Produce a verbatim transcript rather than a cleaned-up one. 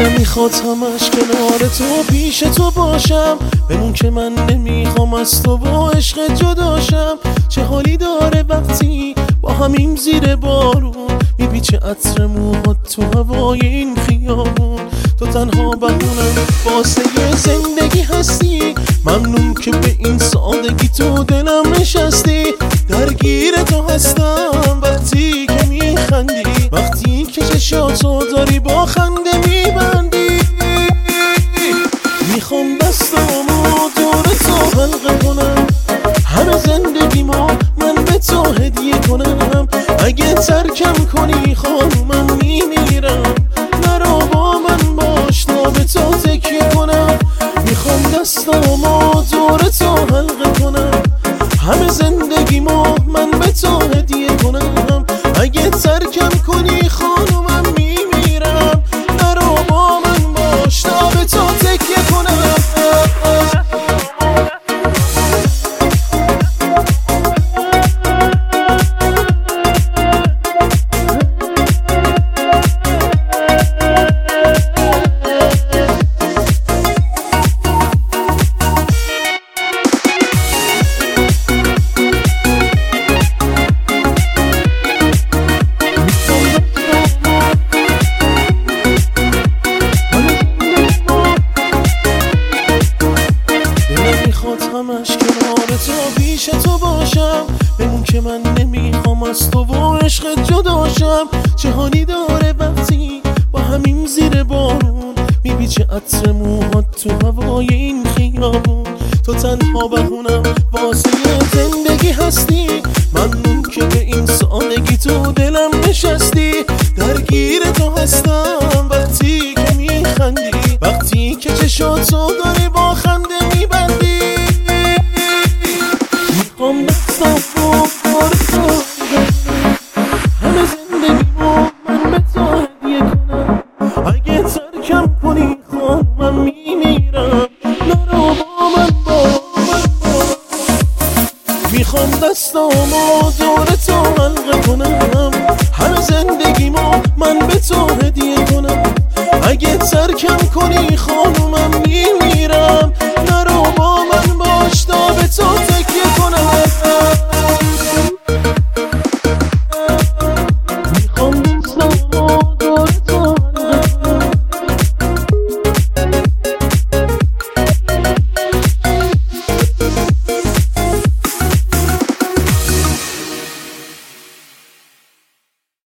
دلم میخواد همش کنار تو پیش تو باشم، بمون که من نمیخوام از تو با عشق جداشم. چه حالی داره وقتی با همیم زیر بارون میپیچه عطر موهات تو هوای این خیابون. تو تنها بهونم واسه زندگی هستی، ممنون که به این سادگی تو دلم نشستی. درگیر تو هستم وقتی که میخندی، وقتی که چشاتو داری با خنده میبندی. میخوام دستامو دور تو حلقه کنم، همه زندگیمو من به تو هدیه کنم. اگه ترکم کنی خانومم میمیرم، نرو با من باش تا به تو تکیه کنم. میخوام دستامو دور تو حلقه کنم، همه زندگیمو من به تو هدیه کنم. اگه ترکم کنی خانومم میمیرم، نرو با من باش تا به تو تکیه کنم. همش کنار تو پیش تو باشم، بمون که من نمیخوام از تو با عشق جداشم. چه حالی داره وقتی با همین زیر بارون میپیچه عطر موهات تو هوای این خیابون. تو تنها بهونم واسه زندگی هستی، ممنون که به این سادگی تو دلم نشستی. درگیر تو هستم وقتی که میخندی، وقتی که چشاتو داری با خنده میبندی. میخوام دستم رو بار تو، همه زندگیمو من به تو هدیه کنم. اگه ترکم کنی خانومم میمیرم، نرو با من با من با. میخوام دستامو دور تو حلقه کنم، همه زندگیمو من به تو هدیه کنم. اگه ترکم کنی خانومم میمیرم.